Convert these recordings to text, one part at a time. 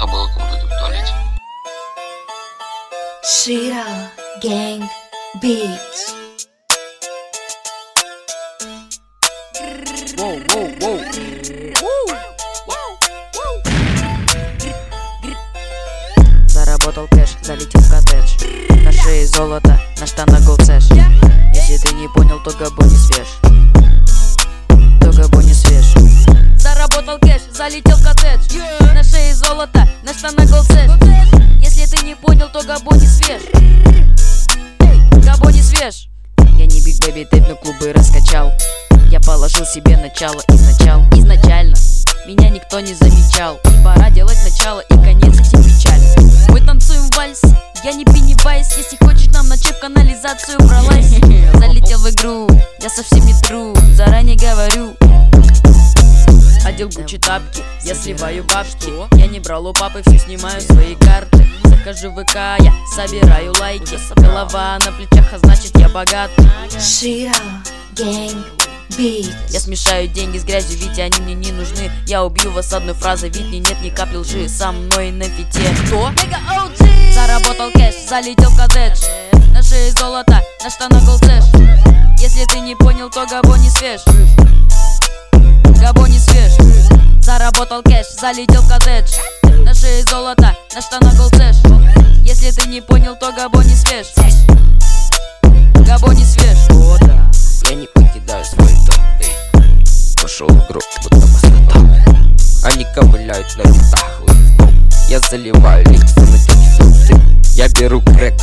плохо было кому-то в туалете. Shira Gang Beats. Воу, воу, воу. Заработал кэш, залетел в коттедж. На шее золото, на штанах голдсэш. Если ты не понял, то габо не свеж. То габо не свеж. Заработал кэш, залетел в коттедж. На шее золото, на штанах голдсэш. Если ты не понял, то габо не свеж. Габо не свеж. Я не биг бэби тэп, но клубы раскачал. Я положил себе начало изначально меня никто не замечал. И пора делать начало и конец этим печалям. Мы танцуем вальс, я не Пеннивайз. Если хочешь нам ночей в канализацию пролазь. Залетел в игру, я совсем не тру, заранее говорю. Одел Гуччи тапки, я сливаю бабки. Я не брал у папы, все снимаю свои карты. Захожу в ВК, я собираю лайки. Голова на плечах, а значит я богат. Shira Gang Beats. Я смешаю деньги с грязью, ведь они мне не нужны. Я убью вас одной фразой, ведь нет ни капли лжи. Со мной на фите. Кто? Заработал кэш, залетел в коттедж. На шее золото, на штанах голдсэш. Если ты не понял, то габо не свеж. Габо не свеж. Заработал кэш, залетел в коттедж. На шее золото, на штанах голдсэш. Если ты не понял, то габо не свеж. Габо не свеж. О, да, я не покидаю свой дом. Пошел в гроб, будто пустота. Они ковыляют на руках. Я заливаю ликсы на тётю. Я беру крэк.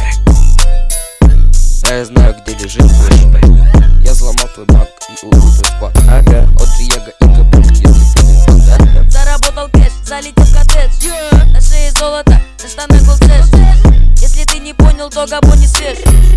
А я знаю, где лежит флешбэк. Я взломал твой банк и улучшил склад. Ага, от Диего и Габриль, если ты не знал, да? Заработал кэш, залетел в коттедж. На шее золото, на штанах голдсэш. Если ты не понял, то габо не свеж.